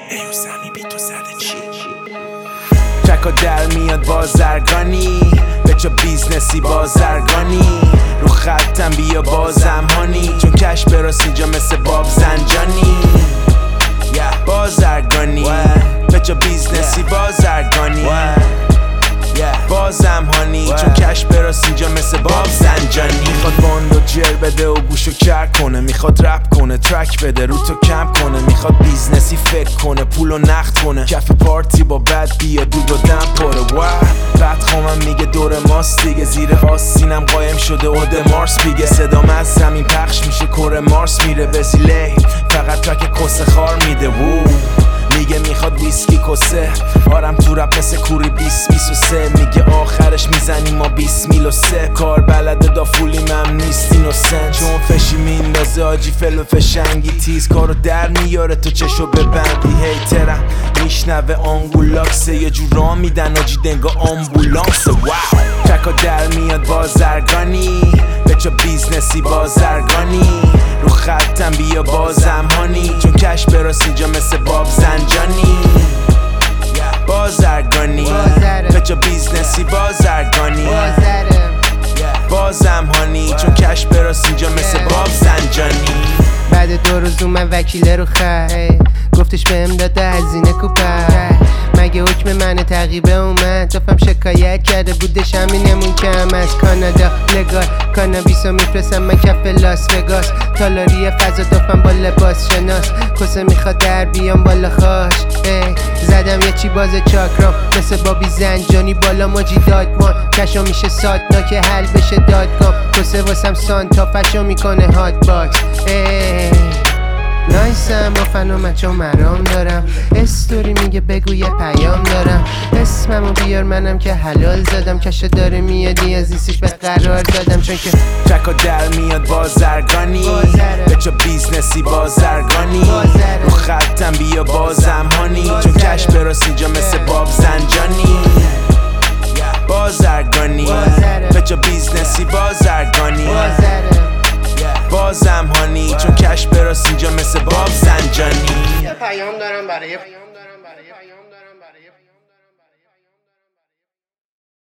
ایو زمی بی تو زده چی؟ تکا در میاد بازرگانی بچه بیزنسی بازرگانی رو خطم بیا بازم هانی چون کش براس اینجا مثل باب زنجانی بازرگانی بچه بیزنسی بازرگانی بازم هانی چون کش براس اینجا مثل باب زنجانی میخواد باندو جر بده و گوشو کر کنه میخواد رپ کنه ترک بده رو تو کم کنه میخواد بیزنسی فکر کنه پولو نقد کنه کف پارتی با بد بیا دود و دم پره بعد خامم میگه دور ماست دیگه زیر آستینم قایم شده اود مارس بیگه صدام از زمین پخش میشه کره مارس میره وزیلی فقط تک کس خار میده میگه میخواد ویسکی کسه آرم تو رپ مثل کوری 2023 میگه آخرش میزنیم ما 20 میل و 3 کار بلده دافولی من نیست اینوسنت چون فشی میندازه آجی فل و فشنگی تیز کارو در میاره تو چشو ببندی هیترم میشنوه آنگولاکسه یه جور را میدن آجی دنگا آمبولانسه تکا در میاد بازرگانی بچه بیزنسی بازرگانی رو خطم بیا بازم هانی چون کش براس اینجا مثل باب زنجانی بازرگانی بچه بیزنسی بازرگانی بازم هانی چون کش براس اینجا مثل باب زنجانی بعد 2 روز اومد وکیل رو خواهی گفتش بهم داده هزینه کوپه مگه حکم من تعقیبه اومد دفعم شکایت کرده بودش همینمون کم از کانادا لگال کانابیسو میفرستم من کف لاس وگاس تالاری فضا دفعم با لباس شناس کسه میخواد در بیام بالا خاش زدم یه چی باز چاکرام مثل بابی زنجانی بالا ماجی دادمان کشا میشه ساتناک حل بشه دادگام کسه واسم سانتا فشا میکنه هات باکس نایسم با فنومت و مرام دارم استوری میگه بگو یه پیام دارم اسممو بیار منم که حلال زدم کشه داره میادی از ایسیش به قرار دادم چون که تکا در میاد بازرگانی بچه بیزنسی بازرگانی رو خطم بیا بازم هانی چون کش براس اینجا مثل باب زنجانی بازرگانی بچه بیزنسی بازرگانی بازم هانی چون کش براس اینجا مثل باب زنجانی یه پیام دارم برای